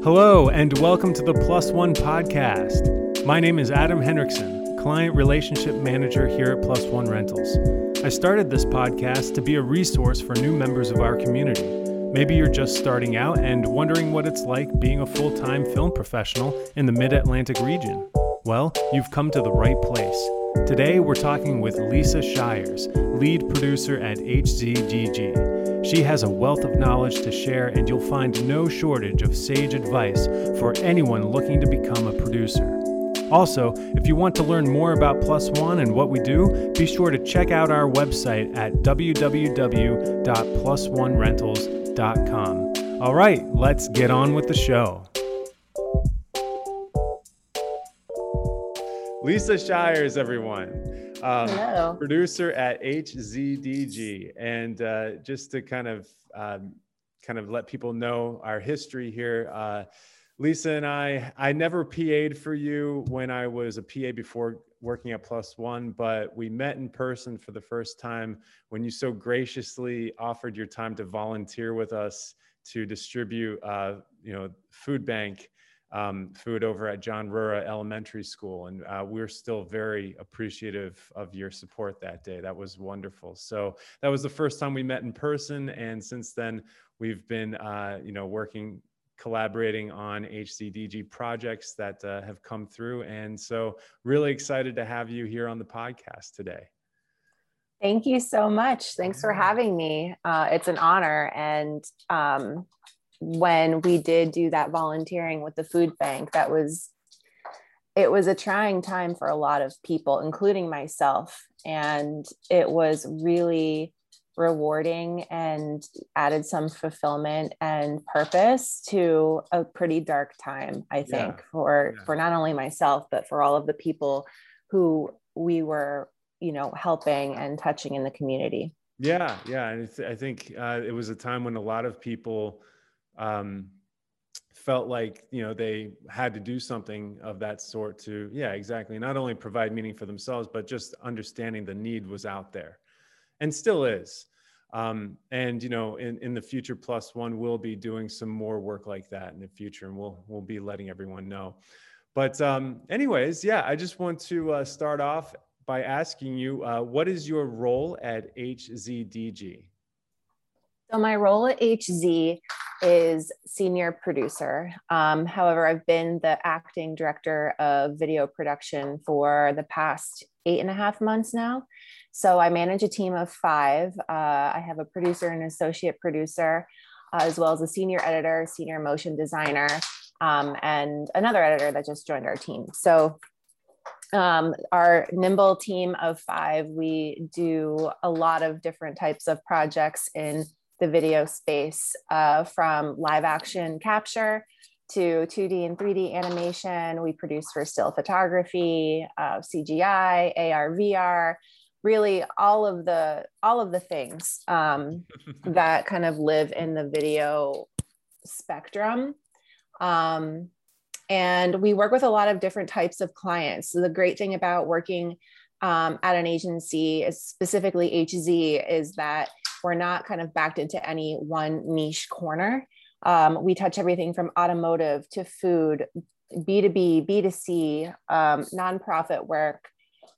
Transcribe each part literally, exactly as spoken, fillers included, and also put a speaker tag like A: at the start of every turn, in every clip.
A: Hello, and welcome to the Plus One podcast. My name is Adam Hendrickson, Client Relationship Manager here at Plus One Rentals. I started this podcast to be a resource for new members of our community. Maybe you're just starting out and wondering what it's like being a full-time film professional in the Mid-Atlantic region. Well, you've come to the right place. Today, we're talking with Lisa Shires, lead producer at H Z D G. She has a wealth of knowledge to share, and you'll find no shortage of sage advice for anyone looking to become a producer. Also, if you want to learn more about Plus One and what we do, be sure to check out our website at w w w dot plus one rentals dot com. All right, let's get on with the show. Lisa Shires, everyone. Um,
B: Hello.
A: Producer at H Z D G. And uh, just to kind of um, kind of let people know our history here, uh, Lisa and I, I never P A'd for you when I was a P A before working at Plus One, but we met in person for the first time when you so graciously offered your time to volunteer with us to distribute, uh, you know, food bank um, food over at John Rura Elementary School. And uh, we're still very appreciative of your support that day. That was wonderful. So that was the first time we met in person. And since then, we've been, uh, you know, working collaborating on H Z D G projects that uh, have come through. And so really excited to have you here on the podcast today.
B: Thank you so much. Thanks for having me. Uh, it's an honor. And um, when we did do that volunteering with the food bank, that was, it was a trying time for a lot of people, including myself. And it was really rewarding and added some fulfillment and purpose to a pretty dark time, I think, yeah. for, yeah. for not only myself, but for all of the people who we were, you know, helping and touching in the community.
A: Yeah. Yeah. And I think uh, it was a time when a lot of people um, felt like, you know, they had to do something of that sort to, yeah, exactly. Not only provide meaning for themselves, but just understanding the need was out there. And still is. Um, and, you know, in, in the future, Plus One will be doing some more work like that in the future, and we'll, we'll be letting everyone know. But um, anyways, yeah, I just want to uh, start off by asking you, uh, what is your role at H Z D G?
B: So my role at H Z is senior producer. Um, however, I've been the acting director of video production for the past eight and a half months now. So I manage a team of five. Uh, I have a producer and associate producer, uh, as well as a senior editor, senior motion designer, um, and another editor that just joined our team. So um, our nimble team of five, we do a lot of different types of projects in the video space, uh, from live action capture to two D and three D animation. We produce for still photography, uh, C G I, A R, V R, really all of the all of the things um, that kind of live in the video spectrum. Um, and we work with a lot of different types of clients. So the great thing about working um, at an agency, specifically H Z, is that we're not kind of backed into any one niche corner. Um, we touch everything from automotive to food, B two B, B two C, um, nonprofit work,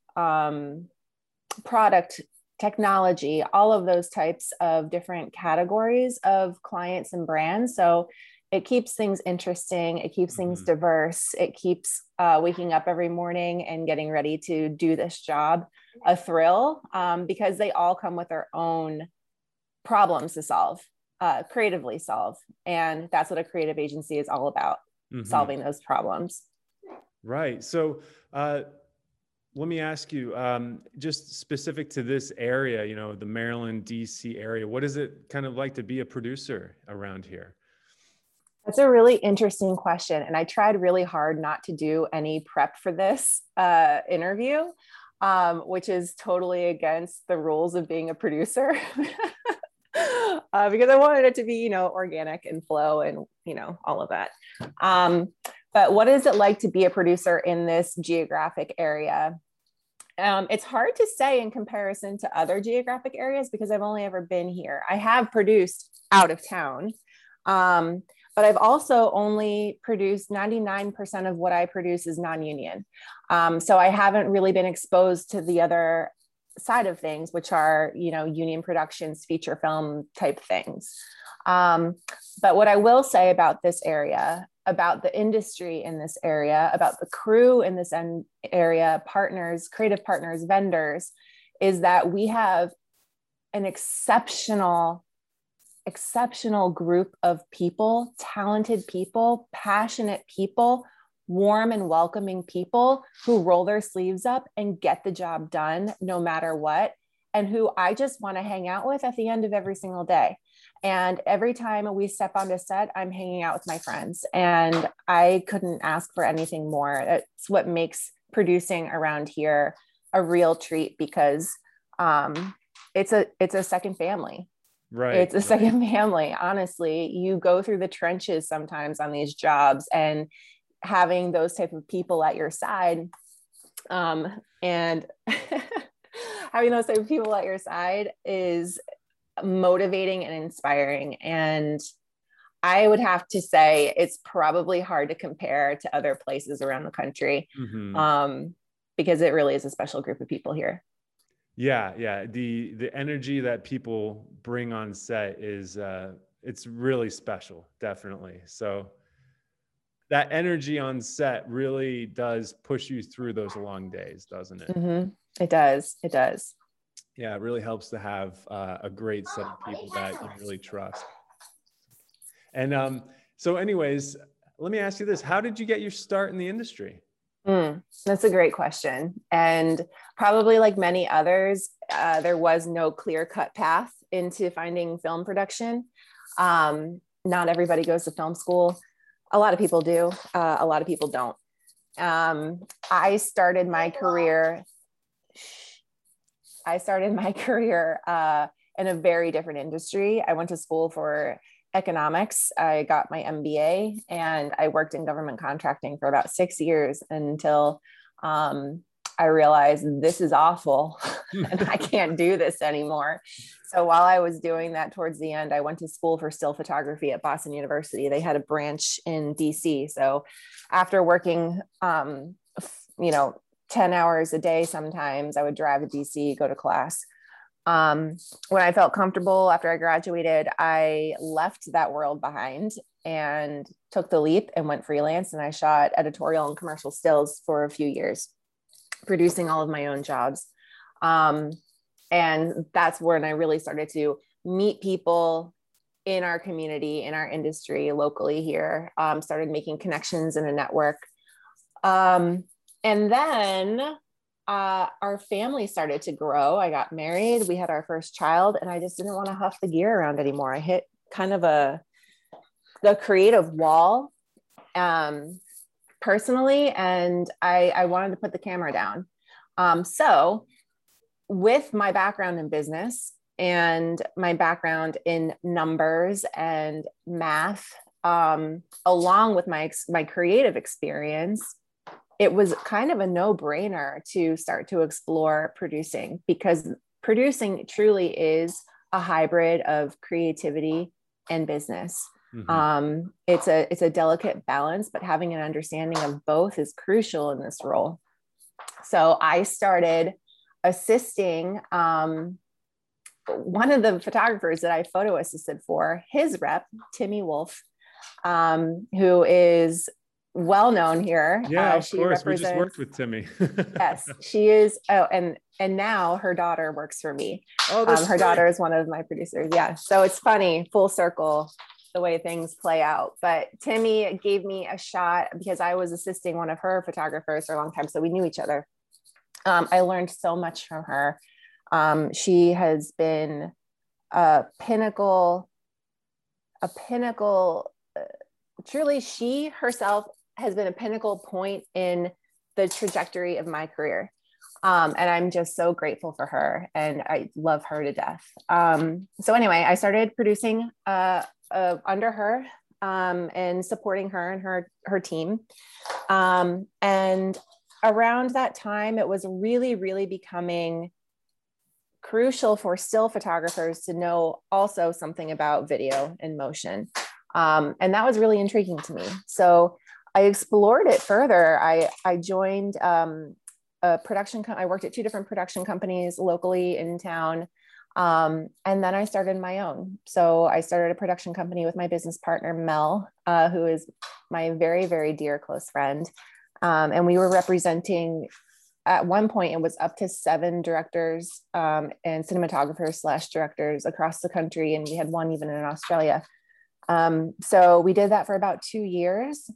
B: um, product, technology, all of those types of different categories of clients and brands. So it keeps things interesting. It keeps things mm-hmm. diverse. It keeps uh, waking up every morning and getting ready to do this job a thrill, um, because they all come with their own problems to solve, uh, creatively solve. And that's what a creative agency is all about, mm-hmm. solving those problems.
A: Right. So uh, let me ask you, um, just specific to this area, you know, the Maryland, D C area, what is it kind of like to be a producer around here?
B: That's a really interesting question. And I tried really hard not to do any prep for this uh, interview, um, which is totally against the rules of being a producer. Uh, because I wanted it to be, you know, organic and flow and, you know, all of that. Um, but what is it like to be a producer in this geographic area? Um, it's hard to say in comparison to other geographic areas because I've only ever been here. I have produced out of town, um, but I've also only produced ninety-nine percent of what I produce is non-union. Um, so I haven't really been exposed to the other side of things, which are, you know, union productions, feature film type things. Um, but what I will say about this area, about the industry in this area, about the crew in this area, partners, creative partners, vendors, is that we have an exceptional, exceptional group of people, talented people, passionate people, warm and welcoming people who roll their sleeves up and get the job done no matter what, and who I just want to hang out with at the end of every single day. And every time we step onto set, I'm hanging out with my friends, and I couldn't ask for anything more. It's what makes producing around here a real treat, because um, it's a it's a second family.
A: Right.
B: It's a
A: right.
B: second family. Honestly, you go through the trenches sometimes on these jobs, and having those type of people at your side, um, and having those type of people at your side is motivating and inspiring. And I would have to say it's probably hard to compare to other places around the country, mm-hmm. um, because it really is a special group of people here.
A: Yeah, yeah. The the energy that people bring on set is uh, it's really special, definitely. So that energy on set really does push you through those long days, doesn't it?
B: Mm-hmm. It does. It does.
A: Yeah, it really helps to have uh, a great set of people that you really trust. And um, so anyways, let me ask you this. How did you get your start in the industry?
B: Mm, that's a great question. And probably like many others, uh, there was no clear-cut path into finding film production. Um, not everybody goes to film school. A lot of people do. Uh, a lot of people don't. Um, I started my career I started my career uh, in a very different industry. I went to school for economics. I got my M B A, and I worked in government contracting for about six years until um, I realized this is awful and I can't do this anymore. So while I was doing that, towards the end, I went to school for still photography at Boston University. They had a branch in D C. So after working, um, you know, ten hours a day, sometimes I would drive to D C, go to class. Um, when I felt comfortable after I graduated, I left that world behind and took the leap and went freelance. And I shot editorial and commercial stills for a few years, producing all of my own jobs. Um, and that's when I really started to meet people in our community, in our industry, locally here, um, started making connections in a network. Um, And then uh, our family started to grow. I got married. We had our first child, and I just didn't want to huff the gear around anymore. I hit kind of a the creative wall um, personally, and I, I wanted to put the camera down. Um, so with my background in business and my background in numbers and math, um, along with my my creative experience, it was kind of a no-brainer to start to explore producing, because producing truly is a hybrid of creativity and business. Mm-hmm. Um, it's a, it's a delicate balance, but having an understanding of both is crucial in this role. So I started assisting um, one of the photographers that I photo assisted for, his rep, Timmy Wolf, um, who is well known here.
A: Yeah,
B: uh,
A: of
B: she
A: course. We just worked with Timmy.
B: Yes, she is. Oh, and and now her daughter works for me.
A: Oh,
B: um, her
A: great.
B: daughter is one of my producers. Yeah, so it's funny, full circle, the way things play out. But Timmy gave me a shot because I was assisting one of her photographers for a long time, so we knew each other. Um, I learned so much from her. Um, she has been a pinnacle, a pinnacle. Uh, truly, she herself has been a pinnacle point in the trajectory of my career. Um, and I'm just so grateful for her, and I love her to death. Um, so anyway, I started producing uh, uh, under her um, and supporting her and her, her team. Um, and around that time, it was really, really becoming crucial for still photographers to know also something about video and motion. Um, and that was really intriguing to me. So I explored it further. I, I joined um, a production, co- I worked at two different production companies locally in town. Um, and then I started my own. So I started a production company with my business partner, Mel, uh, who is my very, very dear close friend. Um, and we were representing, at one point, it was up to seven directors um, and cinematographers slash directors across the country. And we had one even in Australia. Um, so we did that for about two years.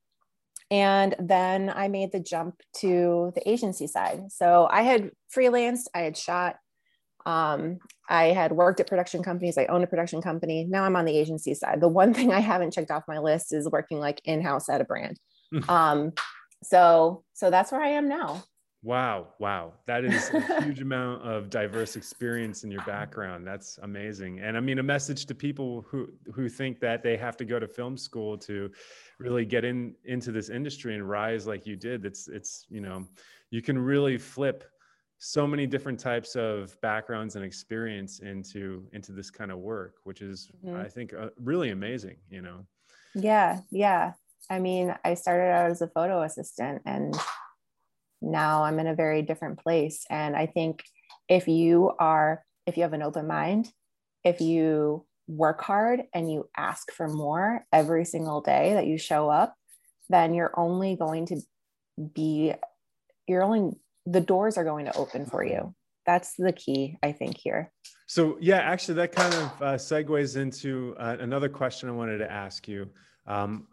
B: And then I made the jump to the agency side. So I had freelanced, I had shot, um, I had worked at production companies. I owned a production company. Now I'm on the agency side. The one thing I haven't checked off my list is working like in-house at a brand. Um, so, so that's where I am now.
A: Wow. Wow. That is a huge amount of diverse experience in your background. That's amazing. And I mean, a message to people who, who think that they have to go to film school to really get in, into this industry and rise like you did. It's, it's, you know, you can really flip so many different types of backgrounds and experience into, into this kind of work, which is, mm-hmm. I think, uh, really amazing, you know?
B: Yeah. Yeah. I mean, I started out as a photo assistant and now I'm in a very different place. And I think if you are, if you have an open mind, if you work hard and you ask for more every single day that you show up, then you're only going to be, you're only, the doors are going to open for you. That's the key, I think, here.
A: So yeah, actually that kind of uh, segues into uh, another question I wanted to ask you. Um,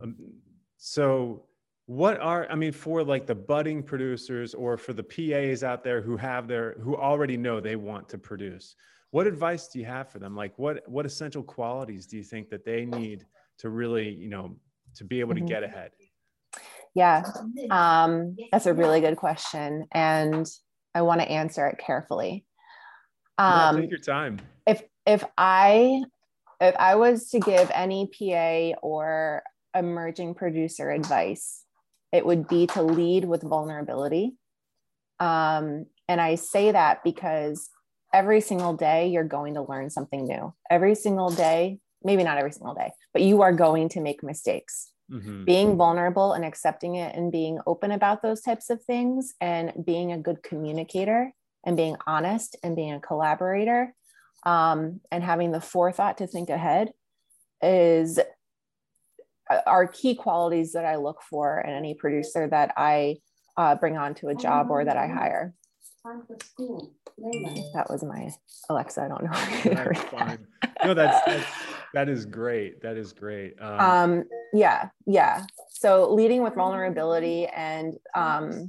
A: so what are, I mean, for like the budding producers or for the P As out there who have their, who already know they want to produce, what advice do you have for them? Like what, what essential qualities do you think that they need to really, you know, to be able to get ahead?
B: Yeah, um, that's a really good question. And I want to answer it carefully.
A: Um, yeah, take your time.
B: If, if I, if I was to give any P A or emerging producer advice, it would be to lead with vulnerability. Um, and I say that because every single day you're going to learn something new. Every single day, maybe not every single day, but you are going to make mistakes. Mm-hmm. Being vulnerable and accepting it and being open about those types of things and being a good communicator and being honest and being a collaborator um, and having the forethought to think ahead is are key qualities that I look for in any producer that I uh, bring on to a job or that I hire. That was my Alexa. I don't know.
A: That's fine. No, that's, that's, that is great. That is great. Um,
B: um, yeah. Yeah. So leading with vulnerability and um,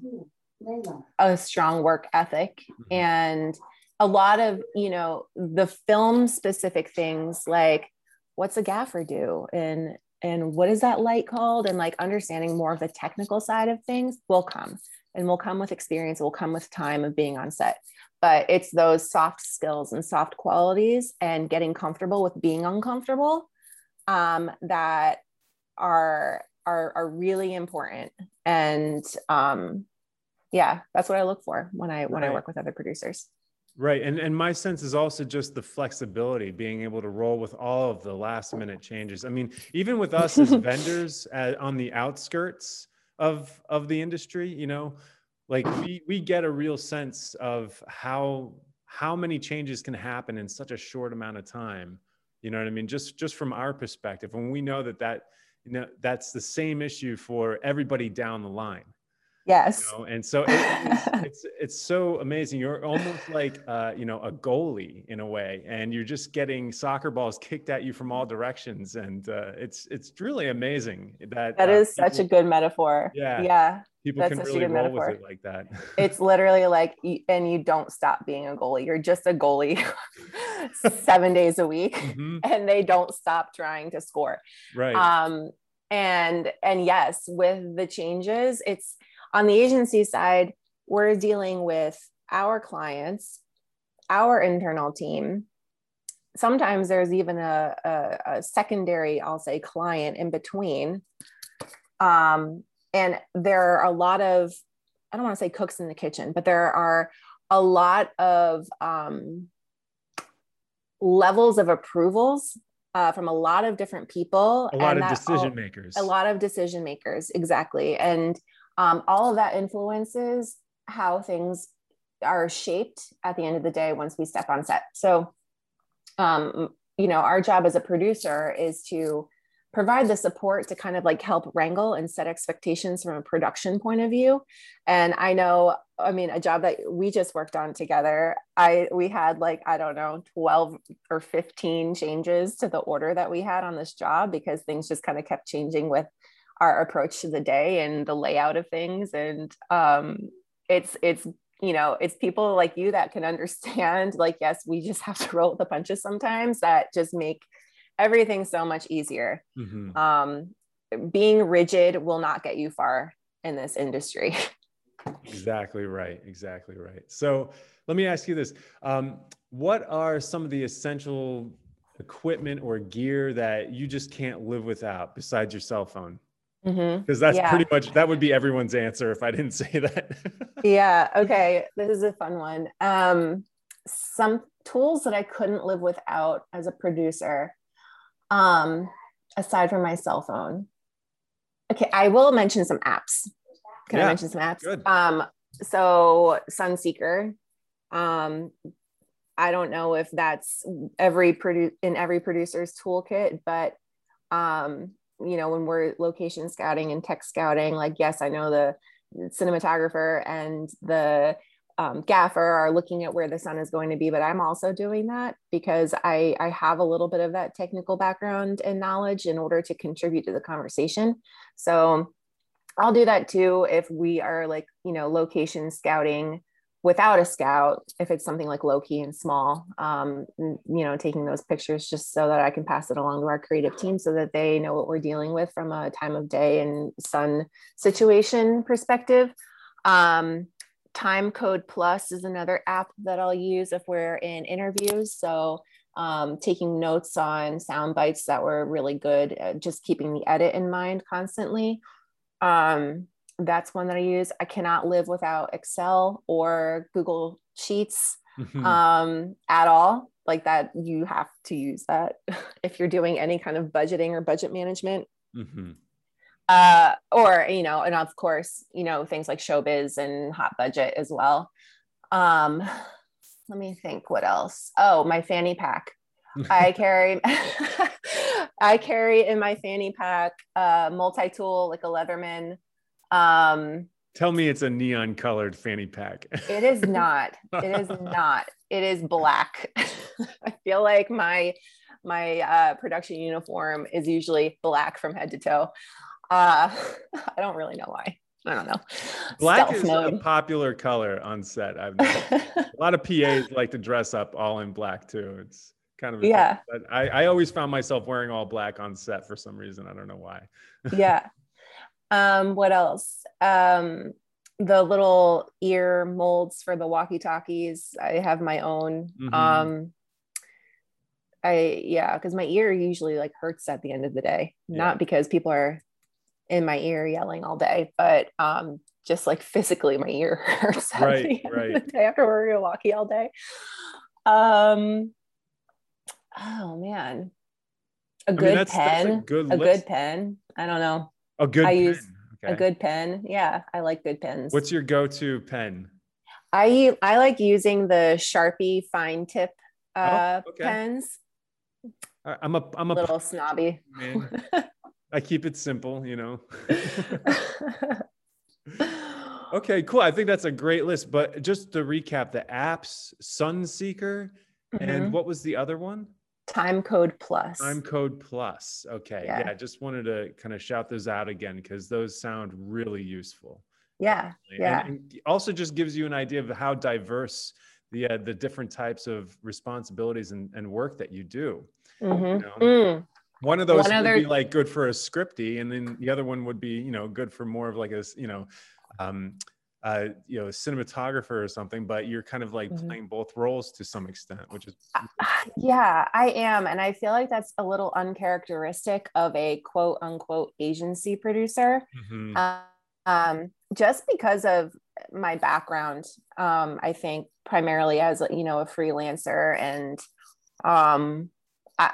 B: a strong work ethic mm-hmm. and a lot of, you know, the film specific things like what's a gaffer do and and what is that light called? And like understanding more of the technical side of things will come and will come with experience, will come with time of being on set. But it's those soft skills and soft qualities and getting comfortable with being uncomfortable um, that are, are, are really important. And um, yeah, that's what I look for when I, when right. I work with other producers.
A: Right. And, and my sense is also just the flexibility, being able to roll with all of the last minute changes. I mean, even with us as vendors at, on the outskirts of, of the industry, you know, like we, we get a real sense of how, how many changes can happen in such a short amount of time. You know what I mean? Just, just from our perspective, when we know that, that, you know, that's the same issue for everybody down the line.
B: Yes.
A: You know? And so it, it's, it's, it's so amazing. You're almost like, uh, you know, a goalie in a way, and you're just getting soccer balls kicked at you from all directions. And uh, it's, it's really amazing that
B: that
A: uh,
B: is
A: people,
B: such a good metaphor.
A: Yeah.
B: Yeah.
A: People
B: That's
A: can
B: such
A: really
B: a good
A: roll
B: metaphor.
A: with it like that.
B: It's literally like, and you don't stop being a goalie. You're just a goalie seven days a week mm-hmm. and they don't stop trying to score.
A: Right.
B: Um, and, and yes, with the changes, it's, on the agency side, we're dealing with our clients, our internal team. Sometimes there's even a, a, a secondary, I'll say, client in between. Um, and there are a lot of, I don't want to say cooks in the kitchen, but there are a lot of um, levels of approvals uh, from a lot of different people.
A: A lot
B: and
A: of
B: that
A: decision
B: all,
A: makers.
B: A lot of decision makers, exactly. And um, all of that influences how things are shaped at the end of the day once we step on set. So, um, you know, our job as a producer is to provide the support to kind of like help wrangle and set expectations from a production point of view. And I know, I mean, a job that we just worked on together, I, we had like, I don't know, twelve or fifteen changes to the order that we had on this job because things just kind of kept changing with our approach to the day and the layout of things. And um, it's, it's, you know, it's people like you that can understand, like, yes, we just have to roll with the punches sometimes, that just make everything so much easier. Mm-hmm. Um, being rigid will not get you far in this industry.
A: Exactly right. Exactly right. So let me ask you this. Um, what are some of the essential equipment or gear that you just can't live without besides your cell phone? Because mm-hmm. that's yeah. pretty much, that would be everyone's answer if I didn't say that.
B: Yeah. Okay. This is a fun one. Um, some tools that I couldn't live without as a producer, um, aside from my cell phone. Okay. I will mention some apps. Can yeah, I mention some apps?
A: Good.
B: Um, so Sunseeker, um, I don't know if that's every produ- in every producer's toolkit, but, um, you know, when we're location scouting and tech scouting, like, yes, I know the cinematographer and the um, gaffer are looking at where the sun is going to be, but I'm also doing that because I, I have a little bit of that technical background and knowledge in order to contribute to the conversation. So I'll do that too if we are like, you know, location scouting without a scout, if it's something like low key and small, um, you know, taking those pictures just so that I can pass it along to our creative team so that they know what we're dealing with from a time of day and sun situation perspective. Um, Time Code Plus is another app that I'll use if we're in interviews. So um, taking notes on sound bites that were really good, uh, just keeping the edit in mind constantly. Um, That's one that I use. I cannot live without Excel or Google Sheets mm-hmm. um, at all. Like that, you have to use that if you're doing any kind of budgeting or budget management. Mm-hmm. Uh, or, you know, and of course, you know, things like Showbiz and Hot Budget as well. Um, let me think what else. Oh, my fanny pack. I carry, I carry in my fanny pack, uh, multi-tool, like a Leatherman. Um,
A: Tell me it's a neon colored fanny pack.
B: It is not. It is not. It is black. I feel like my my uh, production uniform is usually black from head to toe. Uh, I don't really know why. I don't know.
A: Black Stealth is mode. A popular color on set. I've noticed. A lot of P As like to dress up all in black too. It's kind of a
B: yeah.
A: thing. But I, I always found myself wearing all black on set for some reason. I don't know why.
B: Yeah. Um, what else? Um, the little ear molds for the walkie-talkies. I have my own. Mm-hmm. Um, I, yeah, because my ear usually like hurts at the end of the day, yeah. Not because people are in my ear yelling all day, but um, just like physically my ear hurts at
A: right,
B: the end
A: right.
B: of the day after wearing a walkie all day. Um, oh man, a good I mean, that's, pen, that's a, good, a good pen. I don't know.
A: A good
B: I
A: pen.
B: use
A: Okay.
B: a good pen. Yeah, I like good pens.
A: What's your go-to pen?
B: I I like using the Sharpie fine tip uh,
A: oh, okay.
B: pens.
A: I'm a I'm a
B: little snobby.
A: Man. I keep it simple, you know. Okay, cool. I think that's a great list. But just to recap, the apps, Sunseeker, mm-hmm. and what was the other one?
B: Time Code Plus.
A: Time Code Plus. Okay. Yeah.
B: yeah
A: I just wanted to kind of shout those out again because those sound really useful.
B: Yeah. Yeah.
A: And, and also just gives you an idea of how diverse the uh, the different types of responsibilities and, and work that you do.
B: Mm-hmm.
A: You know?
B: mm.
A: One of those
B: one
A: would
B: other...
A: be like good for a scripty, and then the other one would be, you know, good for more of like a, you know, um, uh, you know, cinematographer or something, but you're kind of like mm-hmm. playing both roles to some extent, which is.
B: Yeah, I am. And I feel like that's a little uncharacteristic of a quote unquote agency producer. Mm-hmm. Um, um, just because of my background, um, I think primarily as, you know, a freelancer and um, I,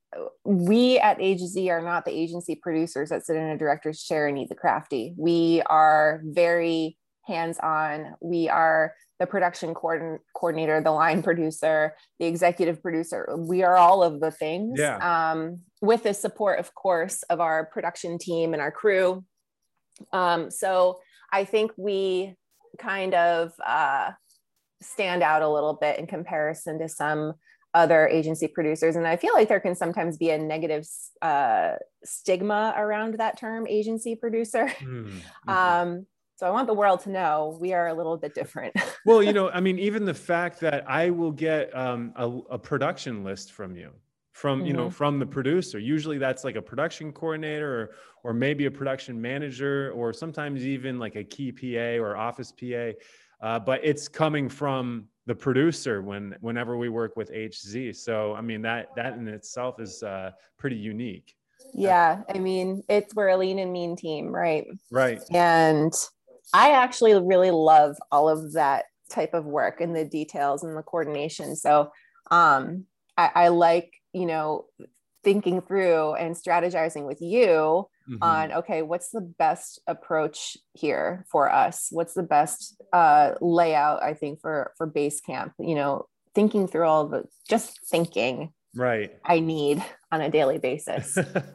B: we at H Z are not the agency producers that sit in a director's chair and eat the crafty. We are very hands-on. We are the production coordin- coordinator, the line producer, the executive producer. We are all of the things,
A: Yeah.
B: um, with the support, of course, of our production team and our crew. Um, so I think we kind of uh, stand out a little bit in comparison to some other agency producers. And I feel like there can sometimes be a negative uh, stigma around that term, agency producer.
A: Mm-hmm.
B: Um, so I want the world to know we are a little bit different.
A: Well, you know, I mean, even the fact that I will get um, a, a production list from you, from, you know,
B: Mm-hmm.
A: from the producer. Usually that's like a production coordinator or, or maybe a production manager, or sometimes even like a key P A or office P A. Uh, but it's coming from the producer when, whenever we work with H Z. So, I mean, that, that in itself is uh, pretty unique.
B: Yeah. I mean, it's, we're a lean and mean team, right?
A: Right.
B: And I actually really love all of that type of work and the details and the coordination. So um, I, I like, you know, thinking through and strategizing with you mm-hmm. on, okay, what's the best approach here for us? What's the best uh, layout, I think, for, for base camp, you know, thinking through all the, just thinking,
A: right.
B: I need on a daily basis.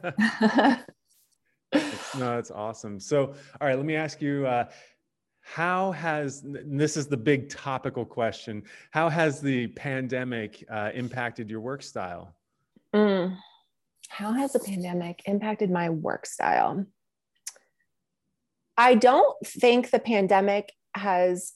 A: No, that's awesome. So, all right, let me ask you, uh, how has, and this is the big topical question, how has the pandemic uh, impacted your work style?
B: Mm. How has the pandemic impacted my work style? I don't think the pandemic has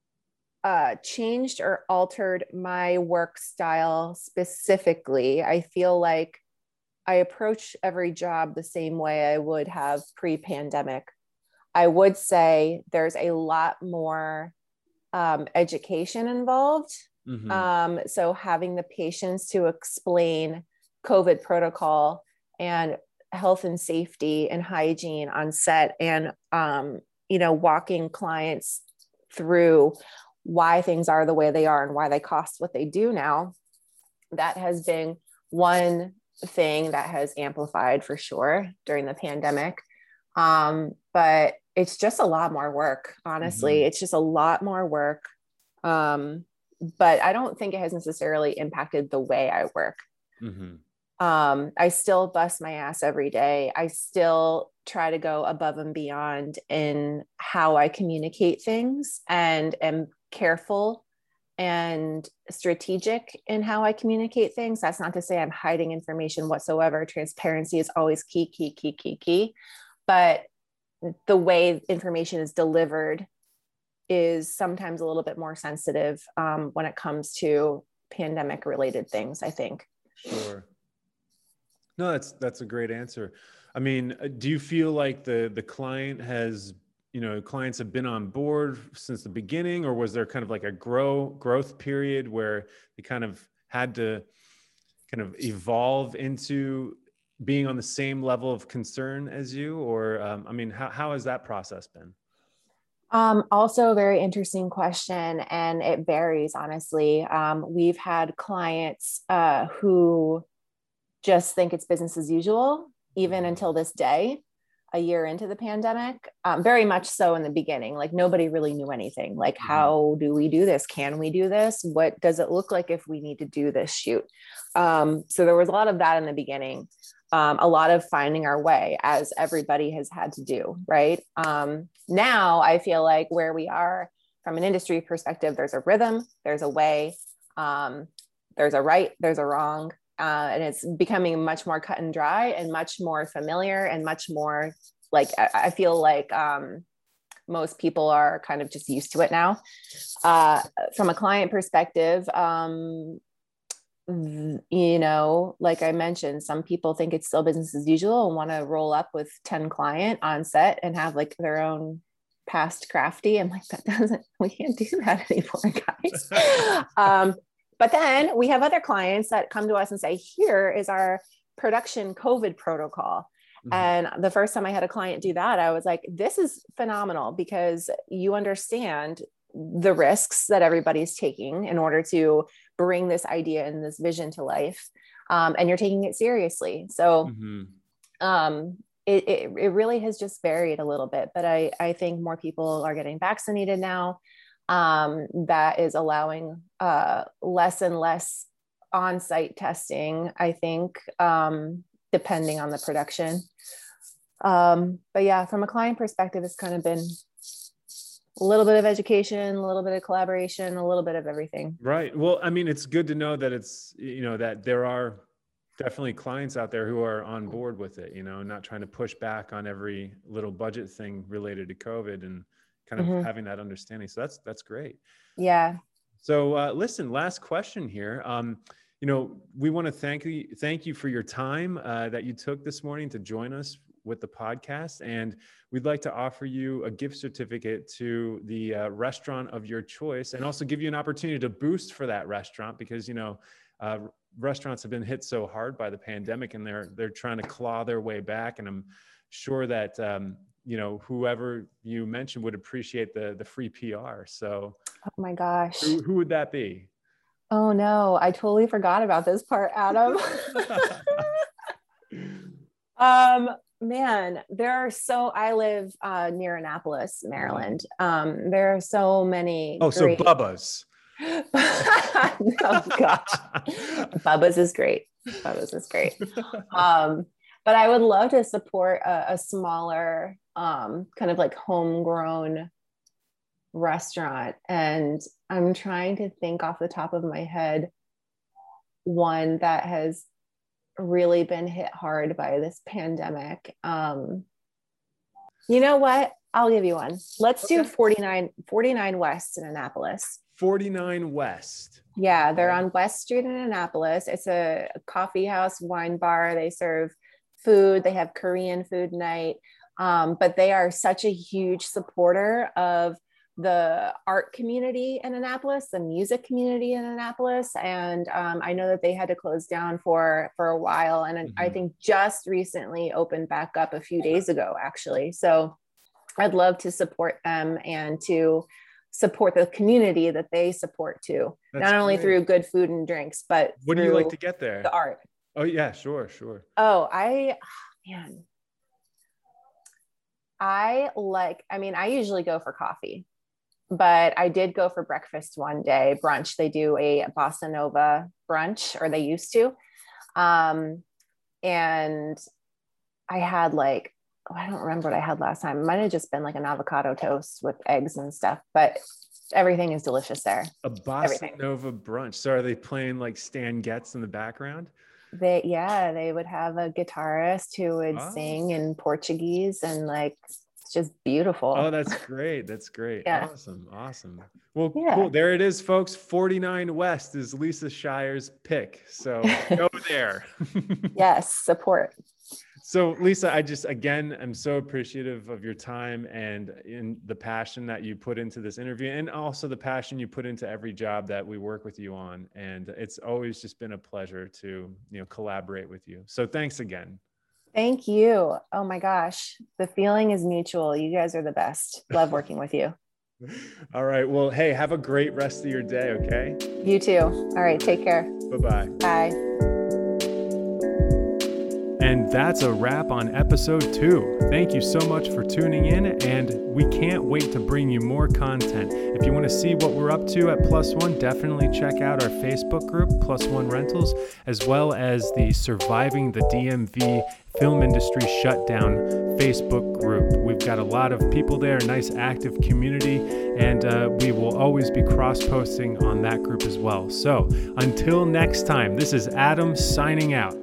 B: uh, changed or altered my work style specifically. I feel like I approach every job the same way I would have pre-pandemic. I would say there's a lot more um, education involved. Mm-hmm. Um, so having the patience to explain COVID protocol and health and safety and hygiene on set, and, um, you know, walking clients through why things are the way they are and why they cost what they do now. That has been one thing that has amplified for sure during the pandemic. Um, but it's just a lot more work, honestly. Mm-hmm. It's just a lot more work. Um, but I don't think it has necessarily impacted the way I work. Mm-hmm. Um, I still bust my ass every day. I still try to go above and beyond in how I communicate things, and am careful and strategic in how I communicate things. That's not to say I'm hiding information whatsoever. Transparency is always key, key, key, key, key. But the way information is delivered is sometimes a little bit more sensitive um, when it comes to pandemic related things, I think.
A: Sure. No, that's, that's a great answer. I mean, do you feel like the, the client has, you know, clients have been on board since the beginning, or was there kind of like a grow growth period where they kind of had to kind of evolve into being on the same level of concern as you? Or, um, I mean, how, how has that process been?
B: Um, also a very interesting question, and it varies, honestly. Um, we've had clients uh, who just think it's business as usual, even until this day, a year into the pandemic. Um, very much so in the beginning, like nobody really knew anything. Like, mm-hmm. How do we do this? Can we do this? What does it look like if we need to do this shoot? Um, so there was a lot of that in the beginning. Um, a lot of finding our way, as everybody has had to do, right? Um, now I feel like where we are from an industry perspective, there's a rhythm, there's a way, um, there's a right, there's a wrong. Uh, and it's becoming much more cut and dry and much more familiar and much more like, I, I feel like um, most people are kind of just used to it now. Uh, from a client perspective, um, you know, like I mentioned, some people think it's still business as usual and want to roll up with ten client on set and have like their own past crafty. I'm like, that doesn't, we can't do that anymore, guys. um, But then we have other clients that come to us and say, here is our production COVID protocol. Mm-hmm. And the first time I had a client do that, I was like, this is phenomenal, because you understand the risks that everybody's taking in order to bring this idea and this vision to life. um, and you're taking it seriously. So mm-hmm. um, it, it, it really has just varied a little bit, but I, I think more people are getting vaccinated now. Um, that is allowing uh, less and less on-site testing, I think, um, depending on the production. Um, but yeah, from a client perspective, it's kind of been a little bit of education, a little bit of collaboration, a little bit of everything.
A: Right. Well, I mean, it's good to know that it's, you know, that there are definitely clients out there who are on board with it, you know, not trying to push back on every little budget thing related to COVID and kind of mm-hmm. having that understanding. So that's, that's great.
B: Yeah.
A: So uh, listen, last question here. Um, you know, we want to thank you, thank you for your time uh, that you took this morning to join us with the podcast. And we'd like to offer you a gift certificate to the uh, restaurant of your choice, and also give you an opportunity to boost for that restaurant, because, you know, uh, restaurants have been hit so hard by the pandemic, and they're, they're trying to claw their way back. And I'm sure that, um, you know, whoever you mentioned would appreciate the, the free P R. So,
B: oh my gosh,
A: who, who would that be?
B: Oh no, I totally forgot about this part, Adam. um, man, there are so, I live uh, near Annapolis, Maryland. Um, there are so many.
A: Oh, great... so Bubba's.
B: Oh gosh, Bubba's is great. Bubba's is great. Um, but I would love to support a, a smaller, um, kind of like homegrown restaurant. And I'm trying to think off the top of my head one that has really been hit hard by this pandemic. Um, you know what? I'll give you one. Let's okay. do forty-nine, forty-nine West in Annapolis.
A: forty-nine West.
B: Yeah, they're on West Street in Annapolis. It's a coffee house, wine bar. They serve food. They have Korean food night. Um, but they are such a huge supporter of the art community in Annapolis, the music community in Annapolis. And um, I know that they had to close down for, for a while. And mm-hmm. I think just recently opened back up a few days ago, actually. So I'd love to support them and to support the community that they support too. That's not only great. Through good food and drinks, but
A: what do you like to get there?
B: The art.
A: Oh yeah, sure, sure.
B: Oh, I, oh, man. I like, I mean, I usually go for coffee, but I did go for breakfast one day, brunch. They do a Bossa Nova brunch, or they used to. Um, and I had like, oh, I don't remember what I had last time. It might've just been like an avocado toast with eggs and stuff, but everything is delicious there.
A: A Bossa everything. Nova brunch. So are they playing like Stan Getz in the background?
B: They, yeah, they would have a guitarist who would oh. sing in Portuguese, and like, it's just beautiful.
A: Oh, that's great. That's great.
B: Yeah.
A: Awesome. Awesome. Well,
B: yeah.
A: cool. There it is, folks. forty-nine West is Lisa Shire's pick. So go there.
B: Yes. Support.
A: So Lisa, I just, again, I'm so appreciative of your time and in the passion that you put into this interview, and also the passion you put into every job that we work with you on. And it's always just been a pleasure to, you know, collaborate with you. So thanks again.
B: Thank you. Oh my gosh. The feeling is mutual. You guys are the best. Love working with you.
A: All right. Well, hey, have a great rest of your day. Okay.
B: You too. All right. Take care.
A: Bye-bye.
B: Bye.
A: And that's a wrap on episode two. Thank you so much for tuning in, and we can't wait to bring you more content. If you want to see what we're up to at Plus One, definitely check out our Facebook group, Plus One Rentals, as well as the Surviving the D M V Film Industry Shutdown Facebook group. We've got a lot of people there, a nice active community, and uh, we will always be cross-posting on that group as well. So until next time, this is Adam signing out.